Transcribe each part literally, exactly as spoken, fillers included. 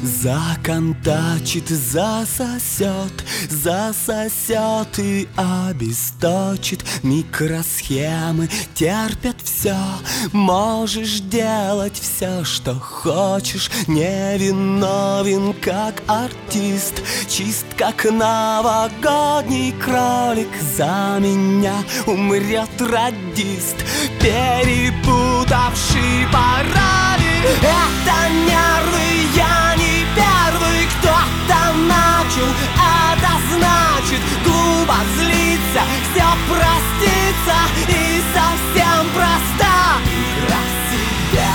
Законтачит, засосет, засосет и обесточит. Микросхемы терпят все. Можешь делать все, что хочешь. Невиновен, как артист, чист, как новогодний кролик. За меня умрет радист, перепутавший пароли. Это нервы, я не первый, кто-то начал. Это значит глупо злиться, все проститься и совсем проста игра в себя.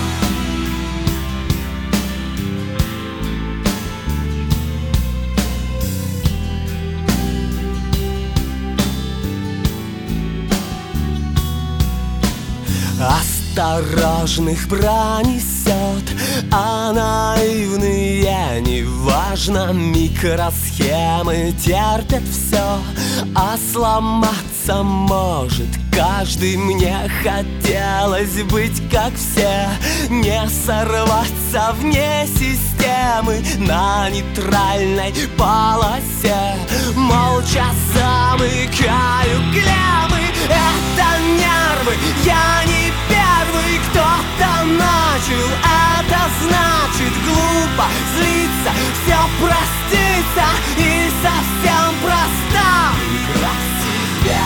Осторожных пронесет, а наивные неважно. Микросхемы терпят все, а сломаться может каждый. Мне хотелось быть как все, не сорваться вне системы на нейтральной полосе. Молча замыкаю клеммы. Это нервы, я не первый, кто-то начал. Это значит глупо злиться, все проститься и совсем проста игра в себя.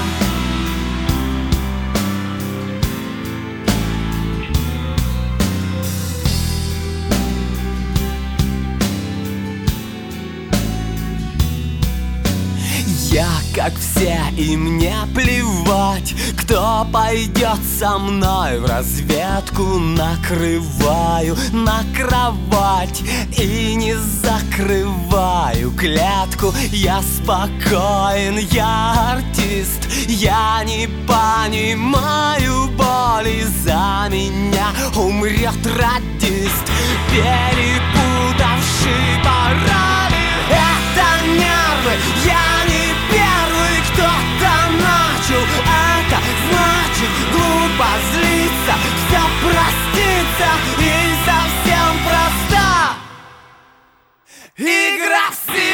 Я как все, и мне плевать, кто пойдет со мной в разведку. Накрываю на кровать и не закрываю клетку. Я спокоен, я артист, я не понимаю боли. За меня умрет радист, перепутавший пароли. Это нервы, я не первый, кто-то начал. Это значит глупо злиться, все проститься и совсем проста игра в себя.